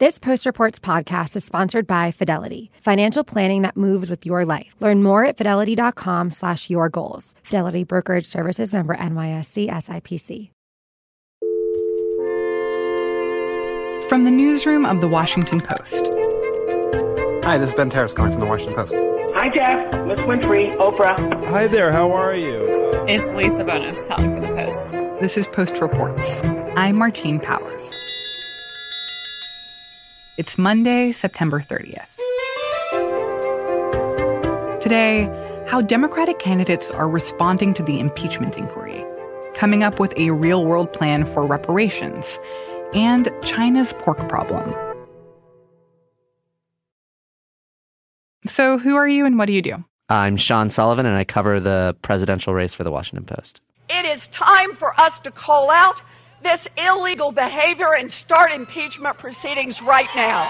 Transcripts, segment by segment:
This Post Reports podcast is sponsored by Fidelity, financial planning that moves with your life. Learn more at fidelity.com/yourgoals. Fidelity Brokerage Services, member NYSE SIPC. From the newsroom of The Washington Post. Hi, this is Ben Terris calling from The Washington Post. Hi, Jeff. Miss Winfrey, Oprah. Hi there, how are you? It's Lisa Bonos calling for The Post. This is Post Reports. I'm Martine Powers. It's Monday, September 30th. Today, how Democratic candidates are responding to the impeachment inquiry, coming up with a real-world plan for reparations, and China's pork problem. So who are you and what do you do? I'm Sean Sullivan, and I cover the presidential race for The Washington Post. It is time for us to call out this illegal behavior and start impeachment proceedings right now.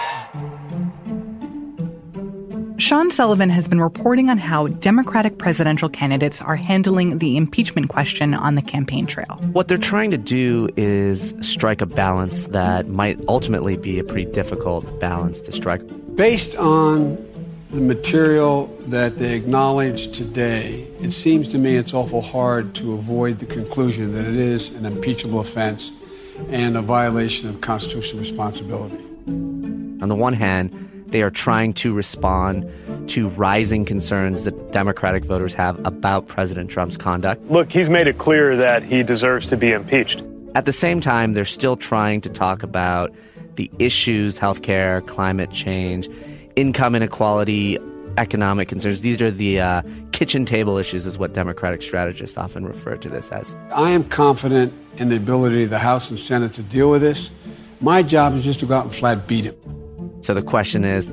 Sean Sullivan has been reporting on how Democratic presidential candidates are handling the impeachment question on the campaign trail. What they're trying to do is strike a balance that might ultimately be a pretty difficult balance to strike. Based on the material that they acknowledge today, it seems to me it's awful hard to avoid the conclusion that it is an impeachable offense and a violation of constitutional responsibility. On the one hand, they are trying to respond to rising concerns that Democratic voters have about President Trump's conduct. Look, he's made it clear that he deserves to be impeached. At the same time, they're still trying to talk about the issues, healthcare, climate change, income inequality, economic concerns. These are the kitchen table issues is what Democratic strategists often refer to this as. I am confident in the ability of the House and Senate to deal with this. My job is just to go out and flat beat him. So the question is,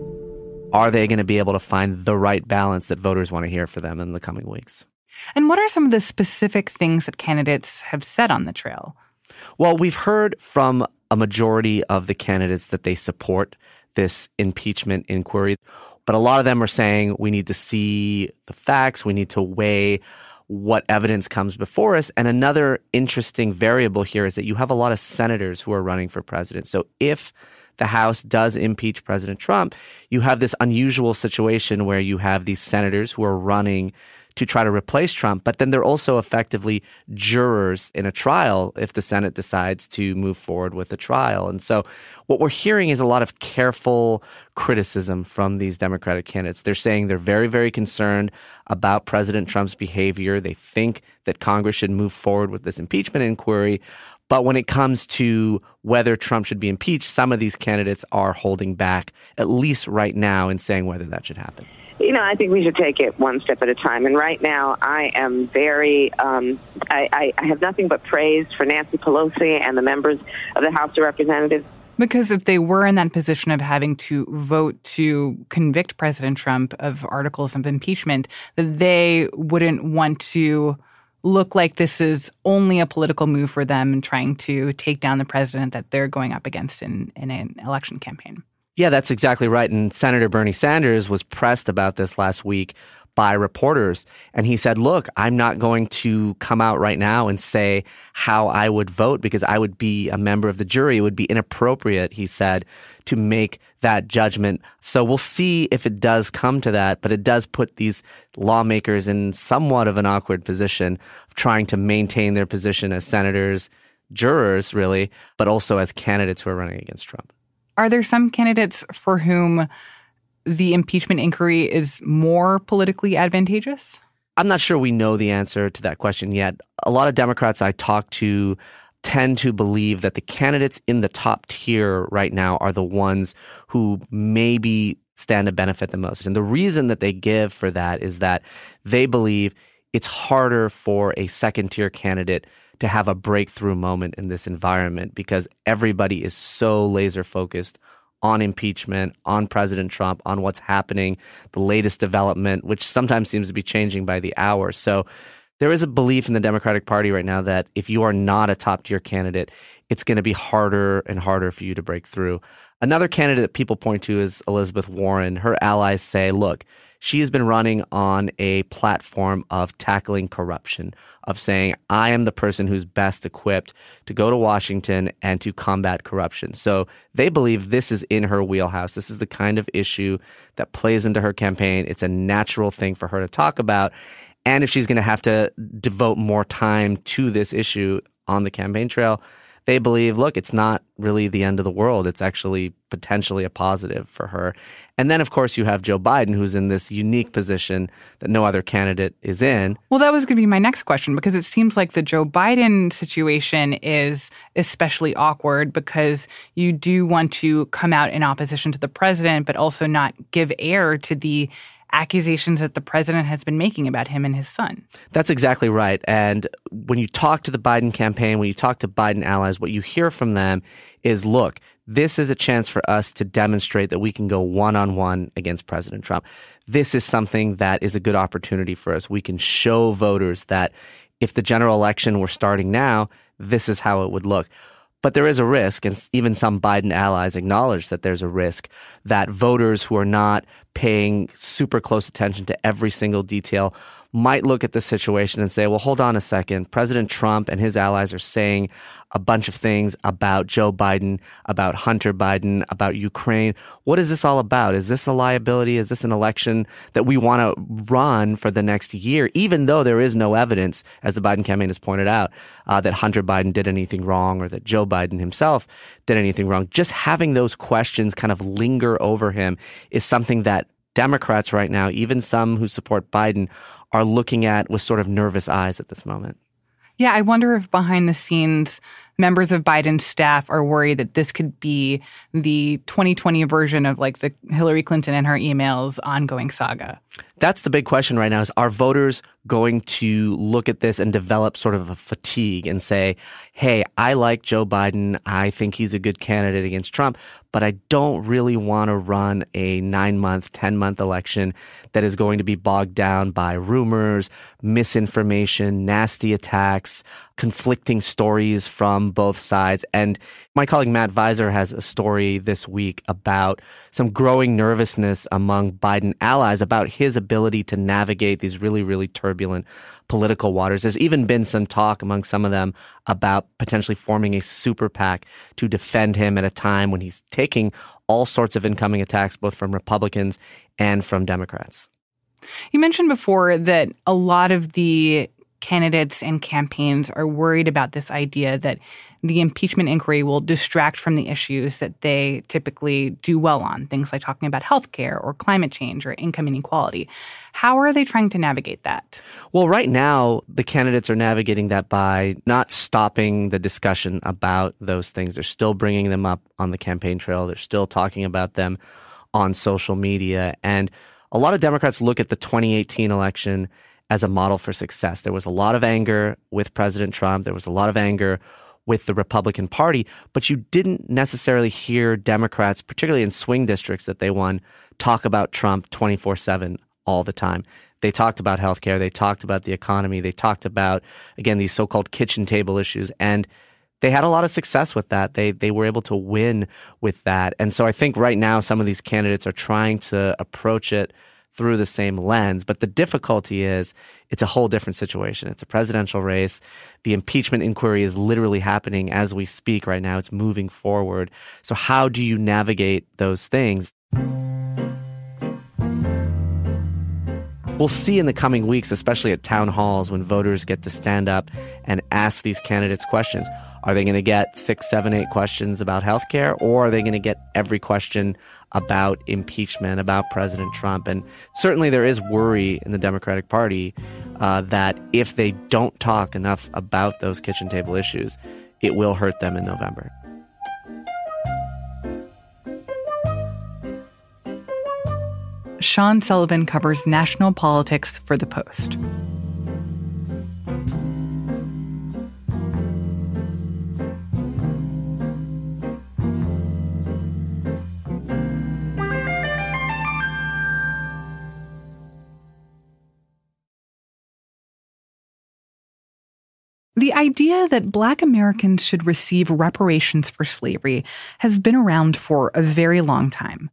are they going to be able to find the right balance that voters want to hear for them in the coming weeks? And what are some of the specific things that candidates have said on the trail? Well, we've heard from a majority of the candidates that they support this impeachment inquiry. But a lot of them are saying we need to see the facts, we need to weigh what evidence comes before us. And another interesting variable here is that you have a lot of senators who are running for president. So if the House does impeach President Trump, you have this unusual situation where you have these senators who are running to try to replace Trump, but then they're also effectively jurors in a trial if the Senate decides to move forward with a trial. And so what we're hearing is a lot of careful criticism from these Democratic candidates. They're saying they're very, very concerned about President Trump's behavior. They think that Congress should move forward with this impeachment inquiry. But when it comes to whether Trump should be impeached, some of these candidates are holding back, at least right now, in saying whether that should happen. You know, I think we should take it one step at a time. And right now, I am very, I have nothing but praise for Nancy Pelosi and the members of the House of Representatives. Because if they were in that position of having to vote to convict President Trump of articles of impeachment, that they wouldn't want to look like this is only a political move for them and trying to take down the president that they're going up against in an election campaign. Yeah, that's exactly right. And Senator Bernie Sanders was pressed about this last week by reporters. And he said, look, I'm not going to come out right now and say how I would vote because I would be a member of the jury. It would be inappropriate, he said, to make that judgment. So we'll see if it does come to that. But it does put these lawmakers in somewhat of an awkward position of trying to maintain their position as senators, jurors, really, but also as candidates who are running against Trump. Are there some candidates for whom the impeachment inquiry is more politically advantageous? I'm not sure we know the answer to that question yet. A lot of Democrats I talk to tend to believe that the candidates in the top tier right now are the ones who maybe stand to benefit the most. And the reason that they give for that is that they believe it's harder for a second-tier candidate to have a breakthrough moment in this environment because everybody is so laser-focused on impeachment, on President Trump, on what's happening, the latest development, which sometimes seems to be changing by the hour. So There is a belief in the Democratic Party right now that if you are not a top-tier candidate, it's going to be harder and harder for you to break through. Another candidate that people point to is Elizabeth Warren. Her allies say, look, she has been running on a platform of tackling corruption, of saying, I am the person who's best equipped to go to Washington and to combat corruption. So they believe this is in her wheelhouse. This is the kind of issue that plays into her campaign. It's a natural thing for her to talk about. And if she's going to have to devote more time to this issue on the campaign trail, they believe, look, it's not really the end of the world. It's actually potentially a positive for her. And then, of course, you have Joe Biden, who's in this unique position that no other candidate is in. Well, that was going to be my next question, because it seems like the Joe Biden situation is especially awkward because you do want to come out in opposition to the president, but also not give air to the accusations that the president has been making about him and his son. That's exactly right. And when you talk to the Biden campaign, when you talk to Biden allies, what you hear from them is, look, this is a chance for us to demonstrate that we can go one-on-one against President Trump. This is something that is a good opportunity for us. We can show voters that if the general election were starting now, this is how it would look. But there is a risk, and even some Biden allies acknowledge that there's a risk that voters who are not paying super close attention to every single detail might look at the situation and say, well, hold on a second. President Trump and his allies are saying a bunch of things about Joe Biden, about Hunter Biden, about Ukraine. What is this all about? Is this a liability? Is this an election that we want to run for the next year, even though there is no evidence, as the Biden campaign has pointed out, that Hunter Biden did anything wrong or that Joe Biden himself did anything wrong? Just having those questions kind of linger over him is something that Democrats right now, even some who support Biden, are looking at with sort of nervous eyes at this moment. Yeah, I wonder if behind the scenes, members of Biden's staff are worried that this could be the 2020 version of like the Hillary Clinton and her emails ongoing saga. That's the big question right now is, are voters going to look at this and develop sort of a fatigue and say, hey, I like Joe Biden. I think he's a good candidate against Trump, but I don't really want to run a 9-month, 10-month election that is going to be bogged down by rumors, misinformation, nasty attacks, conflicting stories from both sides. And my colleague Matt Visor has a story this week about some growing nervousness among Biden allies about his ability to navigate these really, really turbulent political waters. There's even been some talk among some of them about potentially forming a super PAC to defend him at a time when he's taking all sorts of incoming attacks, both from Republicans and from Democrats. You mentioned before that a lot of the candidates and campaigns are worried about this idea that the impeachment inquiry will distract from the issues that they typically do well on, things like talking about healthcare or climate change or income inequality. How are they trying to navigate that? Well, right now, the candidates are navigating that by not stopping the discussion about those things. They're still bringing them up on the campaign trail. They're still talking about them on social media. And a lot of Democrats look at the 2018 election as a model for success. There was a lot of anger with President Trump. There was a lot of anger with the Republican Party, but you didn't necessarily hear Democrats, particularly in swing districts that they won, talk about Trump 24/7 all the time. They talked about healthcare. They talked about the economy. They talked about, again, these so-called kitchen table issues. And they had a lot of success with that. They were able to win with that. And so I think right now some of these candidates are trying to approach it through the same lens. But the difficulty is it's a whole different situation. It's a presidential race. The impeachment inquiry is literally happening as we speak right now. It's moving forward. So how do you navigate those things? We'll see in the coming weeks, especially at town halls, when voters get to stand up and ask these candidates questions. Are they going to get 6, 7, 8 questions about healthcare, or are they going to get every question about impeachment, about President Trump? And certainly there is worry in the Democratic Party that if they don't talk enough about those kitchen table issues, it will hurt them in November. Sean Sullivan covers national politics for The Post. idea that Black Americans should receive reparations for slavery has been around for a very long time.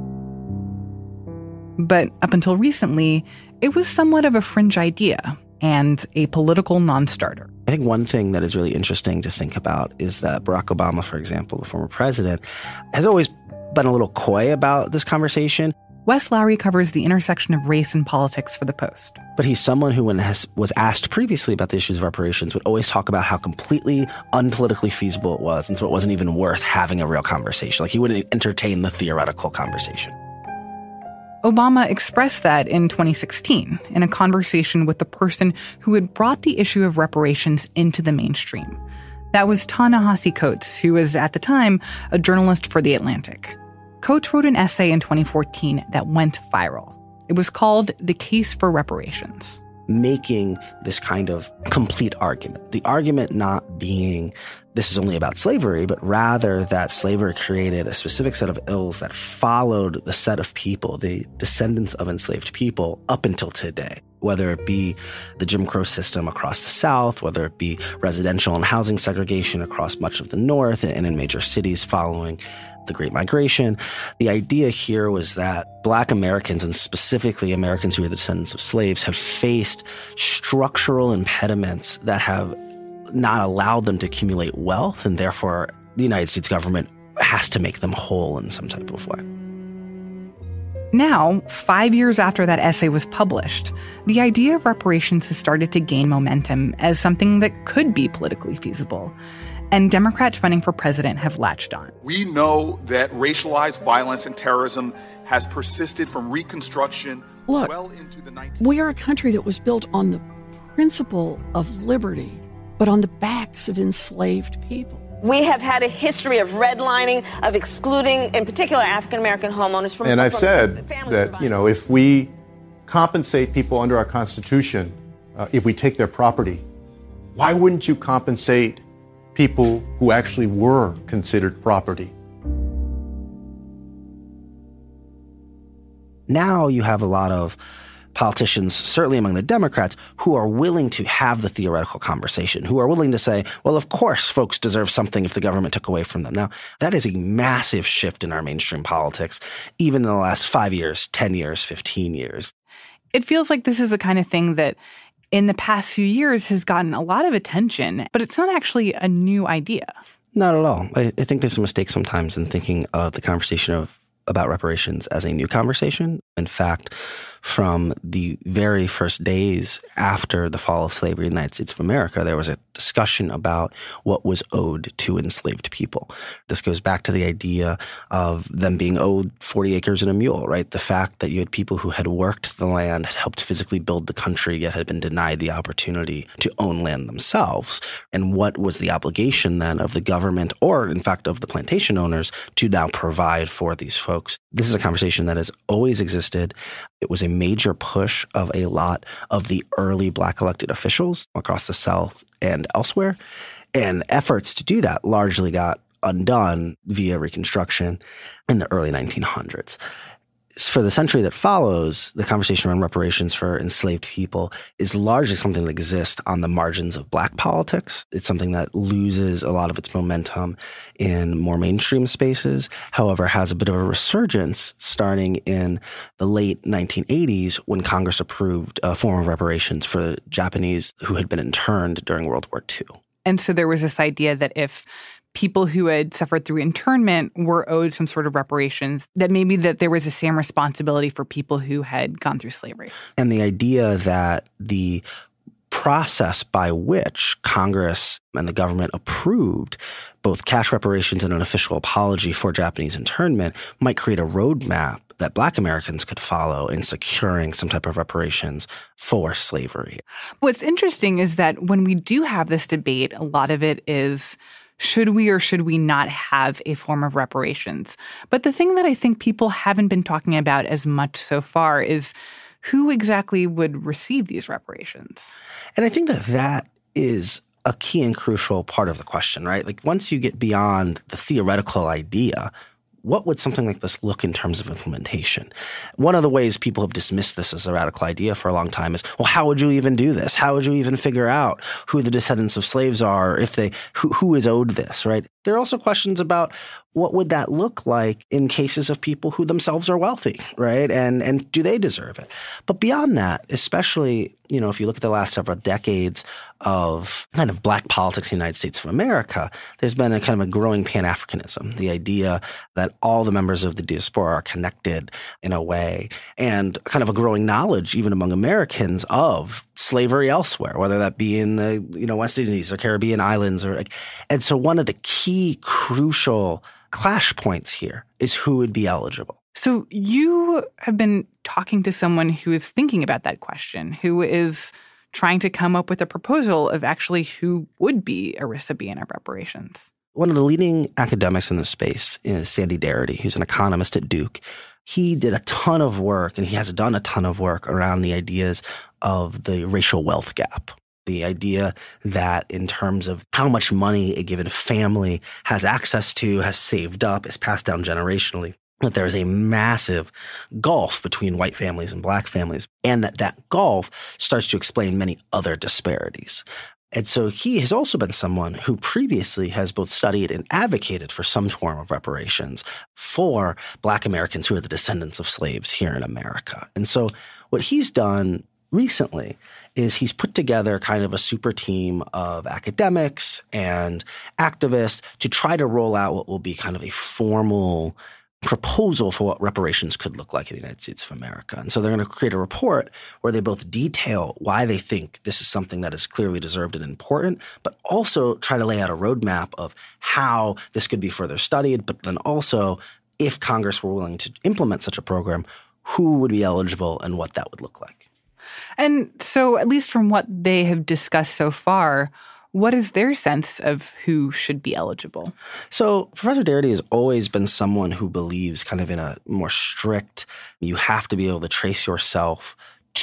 But up until recently, it was somewhat of a fringe idea and a political non-starter. I think one thing that is really interesting to think about is that Barack Obama, for example, the former president, has always been a little coy about this conversation. Wes Lowery covers the intersection of race and politics for The Post. But he's someone who, when was asked previously about the issues of reparations, would always talk about how completely unpolitically feasible it was, and so it wasn't even worth having a real conversation. Like, he wouldn't entertain the theoretical conversation. Obama expressed that in 2016 in a conversation with the person who had brought the issue of reparations into the mainstream. That was Ta-Nehisi Coates, who was at the time a journalist for The Atlantic. Coates wrote an essay in 2014 that went viral. It was called The Case for Reparations. Making this kind of complete argument. The argument not being this is only about slavery, but rather that slavery created a specific set of ills that followed the set of people, the descendants of enslaved people, up until today. Whether it be the Jim Crow system across the South, whether it be residential and housing segregation across much of the North and in major cities following the Great Migration. The idea here was that Black Americans, and specifically Americans who are the descendants of slaves, have faced structural impediments that have not allowed them to accumulate wealth, and therefore the United States government has to make them whole in some type of way. Now, 5 years after that essay was published, the idea of reparations has started to gain momentum as something that could be politically feasible. And Democrats running for president have latched on. We know that racialized violence and terrorism has persisted from Reconstruction well into the 19th. We are a country that was built on the principle of liberty, but on the backs of enslaved people. We have had a history of redlining, of excluding, in particular, African-American homeowners from... And I've said that, if we compensate people under our Constitution, if we take their property, why wouldn't you compensate people who actually were considered property? Now you have a lot of politicians, certainly among the Democrats, who are willing to have the theoretical conversation, who are willing to say, well, of course, folks deserve something if the government took away from them. Now, that is a massive shift in our mainstream politics, even in the last 5 years, 10 years, 15 years. It feels like this is the kind of thing that in the past few years has gotten a lot of attention, but it's not actually a new idea. Not at all. I think there's a mistake sometimes in thinking of the conversation about reparations as a new conversation. In fact, from the very first days after the fall of slavery in the United States of America, there was a discussion about what was owed to enslaved people. This goes back to the idea of them being owed 40 acres and a mule, right? The fact that you had people who had worked the land, had helped physically build the country, yet had been denied the opportunity to own land themselves. And what was the obligation then of the government, or in fact of the plantation owners, to now provide for these folks? This is a conversation that has always existed. It was a major push of a lot of the early Black elected officials across the South and elsewhere. And efforts to do that largely got undone via Reconstruction in the early 1900s. For the century that follows, the conversation around reparations for enslaved people is largely something that exists on the margins of Black politics. It's something that loses a lot of its momentum in more mainstream spaces, however, has a bit of a resurgence starting in the late 1980s when Congress approved a form of reparations for Japanese who had been interned during World War II. And so there was this idea that if people who had suffered through internment were owed some sort of reparations, that maybe that there was the same responsibility for people who had gone through slavery. And the idea that the process by which Congress and the government approved both cash reparations and an official apology for Japanese internment might create a roadmap that Black Americans could follow in securing some type of reparations for slavery. What's interesting is that when we do have this debate, a lot of it is, should we or should we not have a form of reparations? But the thing that I think people haven't been talking about as much so far is who exactly would receive these reparations. And I think that that is a key and crucial part of the question, right? Like once you get beyond the theoretical idea, what would something like this look in terms of implementation? One of the ways people have dismissed this as a radical idea for a long time is, well, how would you even do this? How would you even figure out who the descendants of slaves are, if they who is owed this, right? There are also questions about what would that look like in cases of people who themselves are wealthy, right? And do they deserve it? But beyond that, especially, if you look at the last several decades of kind of black politics in the United States of America, there's been a kind of a growing Pan-Africanism, the idea that all the members of the diaspora are connected in a way, and kind of a growing knowledge even among Americans of slavery elsewhere, whether that be in the West Indies or Caribbean islands, and so one of the key crucial clash points here is who would be eligible. So you have been talking to someone who is thinking about that question, who is trying to come up with a proposal of actually who would be a recipient of reparations. One of the leading academics in this space is Sandy Darity, who's an economist at Duke. He did a ton of work, and he has done a ton of work around the ideas of the racial wealth gap. The idea that in terms of how much money a given family has access to, has saved up, is passed down generationally, that there is a massive gulf between white families and black families, and that gulf starts to explain many other disparities. And so he has also been someone who previously has both studied and advocated for some form of reparations for Black Americans who are the descendants of slaves here in America. And so what he's done recently is he's put together kind of a super team of academics and activists to try to roll out what will be kind of a formal proposal for what reparations could look like in the United States of America. And so they're going to create a report where they both detail why they think this is something that is clearly deserved and important, but also try to lay out a roadmap of how this could be further studied, but then also, if Congress were willing to implement such a program, who would be eligible and what that would look like. And so, at least from what they have discussed so far, what is their sense of who should be eligible? So Professor Darity has always been someone who believes kind of in a more strict, you have to be able to trace yourself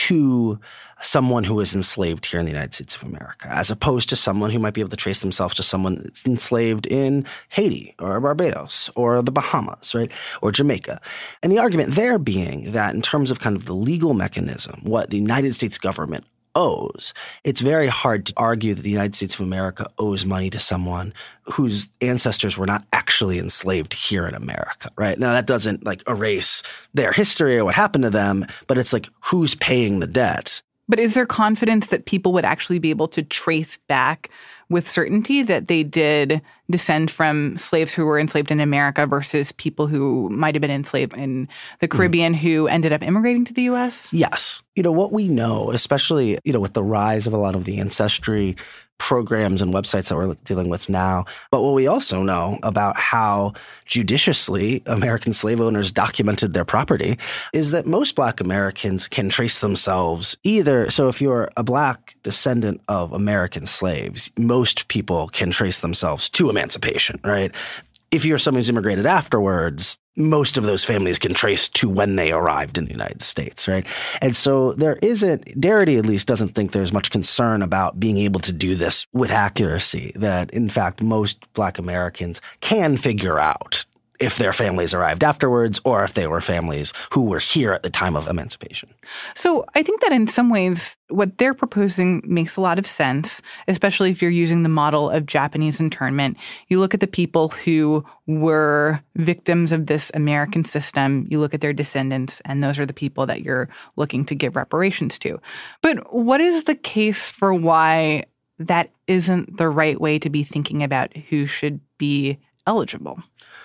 to someone who is enslaved here in the United States of America, as opposed to someone who might be able to trace themselves to someone that's enslaved in Haiti or Barbados or the Bahamas, right, or Jamaica. And the argument there being that in terms of kind of the legal mechanism, what the United States government owes, it's very hard to argue that the United States of America owes money to someone whose ancestors were not actually enslaved here in America, right? Now, that doesn't erase their history or what happened to them, but it's who's paying the debt. But is there confidence that people would actually be able to trace back with certainty that they did descend from slaves who were enslaved in America versus people who might have been enslaved in the Caribbean who ended up immigrating to the U.S.? Yes. What we know, especially, with the rise of a lot of the ancestry programs and websites that we're dealing with now, but what we also know about how judiciously American slave owners documented their property is that most Black Americans can trace themselves either. So if you're a Black descendant of American slaves, most people can trace themselves to emancipation, right? If you're someone who's immigrated afterwards, most of those families can trace to when they arrived in the United States, right? And so Darity at least doesn't think there's much concern about being able to do this with accuracy, that in fact most Black Americans can figure out if their families arrived afterwards or if they were families who were here at the time of emancipation. So I think that in some ways what they're proposing makes a lot of sense, especially if you're using the model of Japanese internment. You look at the people who were victims of this American system, you look at their descendants, and those are the people that you're looking to give reparations to. But what is the case for why that isn't the right way to be thinking about who should be eligible?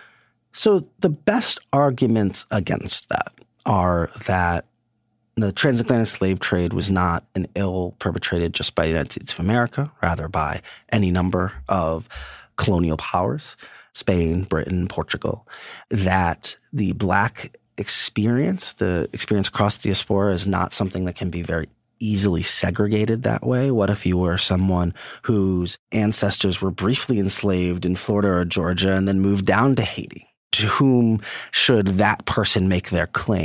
So the best arguments against that are that the transatlantic slave trade was not an ill perpetrated just by the United States of America, rather by any number of colonial powers, Spain, Britain, Portugal, that the Black experience, the experience across the diaspora, is not something that can be very easily segregated that way. What if you were someone whose ancestors were briefly enslaved in Florida or Georgia and then moved down to Haiti? To whom should that person make their claim?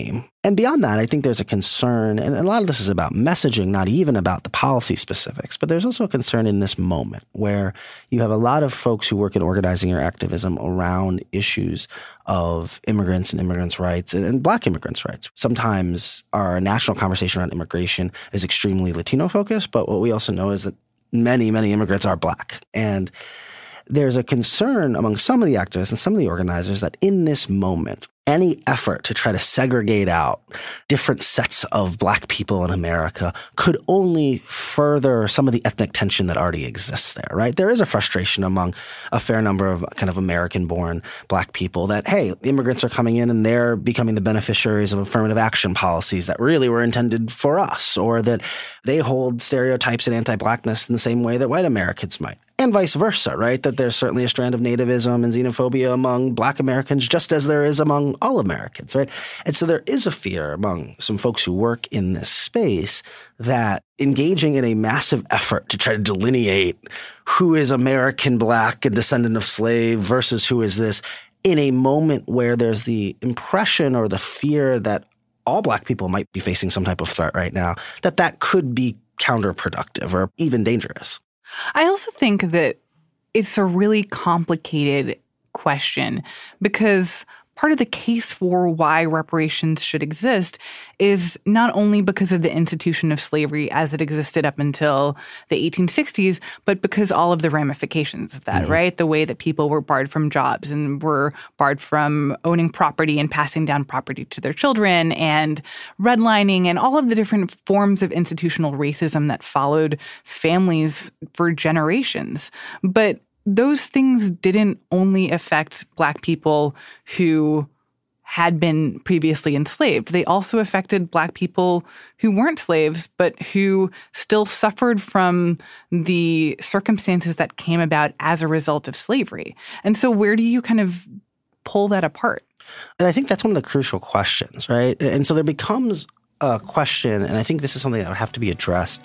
And beyond that, I think there's a concern, and a lot of this is about messaging, not even about the policy specifics, but there's also a concern in this moment where you have a lot of folks who work in organizing or activism around issues of immigrants and immigrants' rights and Black immigrants' rights. Sometimes our national conversation around immigration is extremely Latino-focused, but what we also know is that many, many immigrants are Black. And there's a concern among some of the activists and some of the organizers that in this moment, any effort to try to segregate out different sets of Black people in America could only further some of the ethnic tension that already exists there, right? There is a frustration among a fair number of kind of American-born Black people that, hey, immigrants are coming in and they're becoming the beneficiaries of affirmative action policies that really were intended for us, or that they hold stereotypes and anti-Blackness in the same way that white Americans might. And vice versa, right? That there's certainly a strand of nativism and xenophobia among Black Americans, just as there is among all Americans, right? And so there is a fear among some folks who work in this space that engaging in a massive effort to try to delineate who is American Black and descendant of slave versus who is this, in a moment where there's the impression or the fear that all Black people might be facing some type of threat right now, that could be counterproductive or even dangerous. I also think that it's a really complicated question because part of the case for why reparations should exist is not only because of the institution of slavery as it existed up until the 1860s, but because all of the ramifications of that, right? The way that people were barred from jobs and were barred from owning property and passing down property to their children, and redlining and all of the different forms of institutional racism that followed families for generations. But those things didn't only affect Black people who had been previously enslaved. They also affected Black people who weren't slaves, but who still suffered from the circumstances that came about as a result of slavery. And so where do you kind of pull that apart? And I think that's one of the crucial questions, right? And so there becomes a question, and I think this is something that would have to be addressed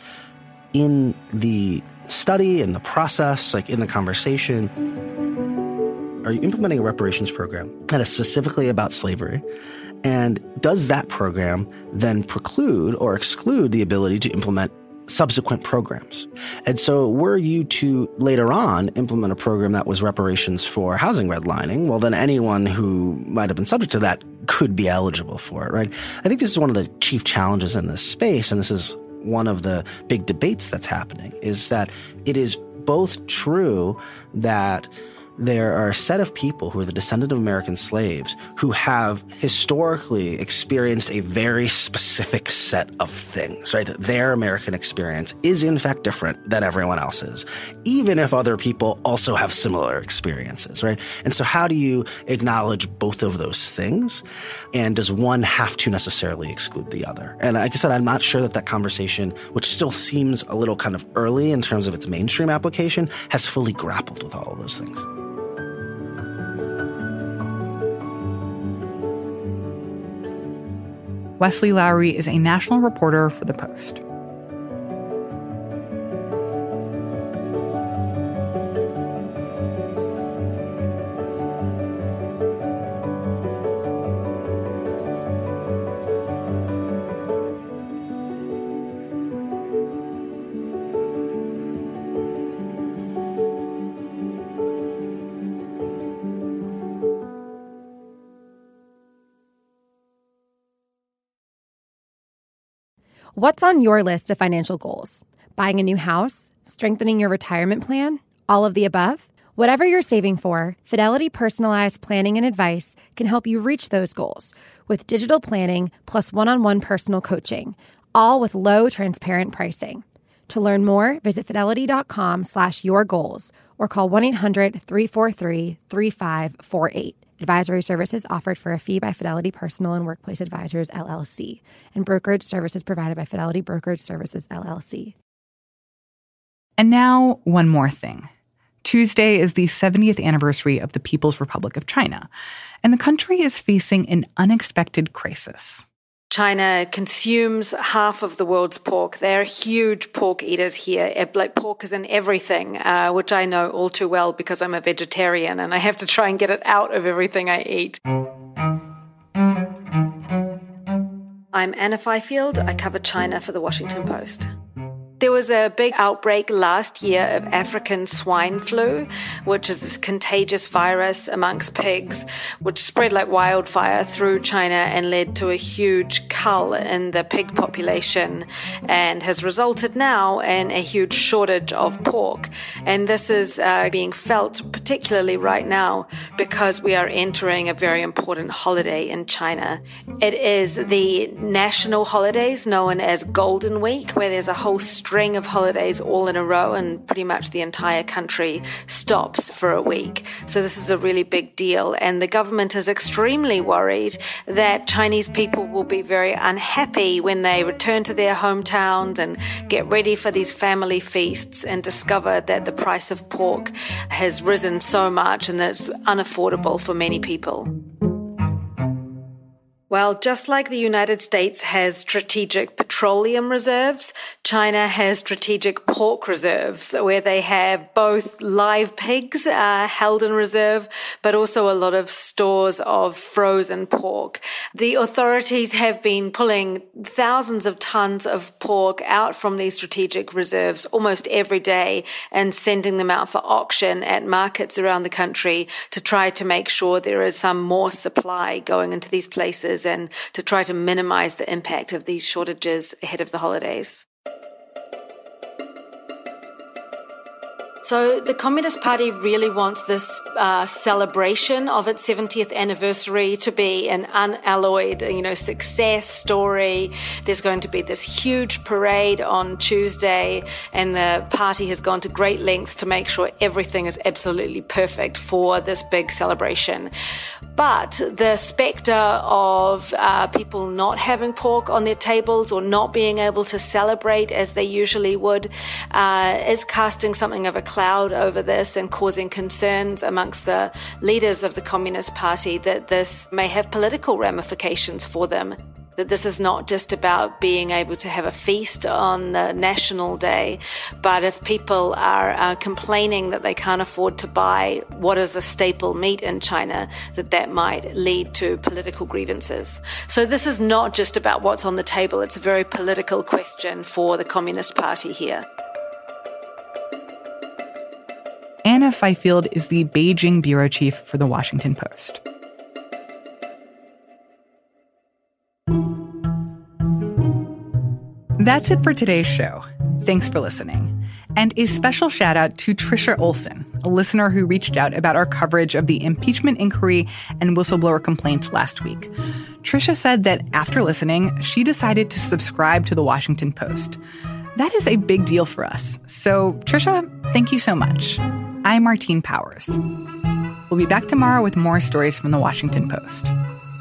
in the study, in the process, like in the conversation. Are you implementing a reparations program that is specifically about slavery? And does that program then preclude or exclude the ability to implement subsequent programs? And so were you to later on implement a program that was reparations for housing redlining, well, then anyone who might have been subject to that could be eligible for it, right? I think this is one of the chief challenges in this space, and this is one of the big debates that's happening, is that it is both true that there are a set of people who are the descendant of American slaves who have historically experienced a very specific set of things, right? That their American experience is in fact different than everyone else's, even if other people also have similar experiences, right? And so how do you acknowledge both of those things? And does one have to necessarily exclude the other? And like I said, I'm not sure that conversation, which still seems a little kind of early in terms of its mainstream application, has fully grappled with all of those things. Wesley Lowery is a national reporter for The Post. What's on your list of financial goals? Buying a new house? Strengthening your retirement plan? All of the above? Whatever you're saving for, Fidelity Personalized Planning and Advice can help you reach those goals with digital planning plus one-on-one personal coaching, all with low, transparent pricing. To learn more, visit fidelity.com/yourgoals or call 1-800-343-3548. Advisory services offered for a fee by Fidelity Personal and Workplace Advisors, LLC, and brokerage services provided by Fidelity Brokerage Services, LLC. And now, one more thing. Tuesday is the 70th anniversary of the People's Republic of China, and the country is facing an unexpected crisis. China consumes half of the world's pork. They're huge pork eaters here. Like pork is in everything, which I know all too well because I'm a vegetarian and I have to try and get it out of everything I eat. I'm Anna Fifield. I cover China for The Washington Post. There was a big outbreak last year of African swine flu, which is this contagious virus amongst pigs, which spread like wildfire through China and led to a huge cull in the pig population and has resulted now in a huge shortage of pork. And this is being felt particularly right now because we are entering a very important holiday in China. It is the national holidays known as Golden Week, where there's a whole string of holidays all in a row and pretty much the entire country stops for a week. So this is a really big deal. And the government is extremely worried that Chinese people will be very unhappy when they return to their hometowns and get ready for these family feasts and discover that the price of pork has risen so much and that it's unaffordable for many people. Well, just like the United States has strategic petroleum reserves, China has strategic pork reserves where they have both live pigs held in reserve, but also a lot of stores of frozen pork. The authorities have been pulling thousands of tons of pork out from these strategic reserves almost every day and sending them out for auction at markets around the country to try to make sure there is some more supply going into these places and to try to minimize the impact of these shortages ahead of the holidays. So the Communist Party really wants this celebration of its 70th anniversary to be an unalloyed, success story. There's going to be this huge parade on Tuesday, and the party has gone to great lengths to make sure everything is absolutely perfect for this big celebration. But the spectre of people not having pork on their tables or not being able to celebrate as they usually would is casting something of a cloud over this and causing concerns amongst the leaders of the Communist Party that this may have political ramifications for them. That this is not just about being able to have a feast on the national day, but if people are complaining that they can't afford to buy what is a staple meat in China, that might lead to political grievances. So this is not just about what's on the table. It's a very political question for the Communist Party here. Anna Fifield is the Beijing bureau chief for The Washington Post. That's it for today's show. Thanks for listening. And a special shout out to Trisha Olson, a listener who reached out about our coverage of the impeachment inquiry and whistleblower complaint last week. Trisha said that after listening, she decided to subscribe to The Washington Post. That is a big deal for us. So, Trisha, thank you so much. I'm Martine Powers. We'll be back tomorrow with more stories from The Washington Post.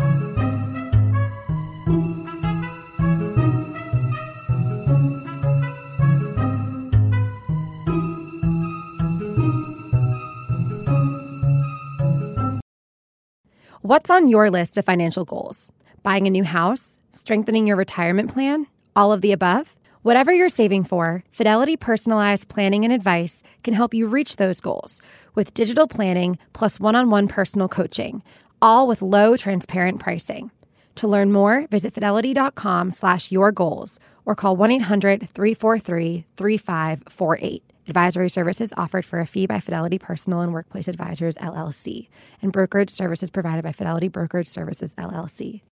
What's on your list of financial goals? Buying a new house? Strengthening your retirement plan? All of the above? Whatever you're saving for, Fidelity Personalized Planning and Advice can help you reach those goals with digital planning plus one-on-one personal coaching, all with low, transparent pricing. To learn more, visit fidelity.com/yourgoals or call 1-800-343-3548. Advisory services offered for a fee by Fidelity Personal and Workplace Advisors, LLC, and brokerage services provided by Fidelity Brokerage Services, LLC.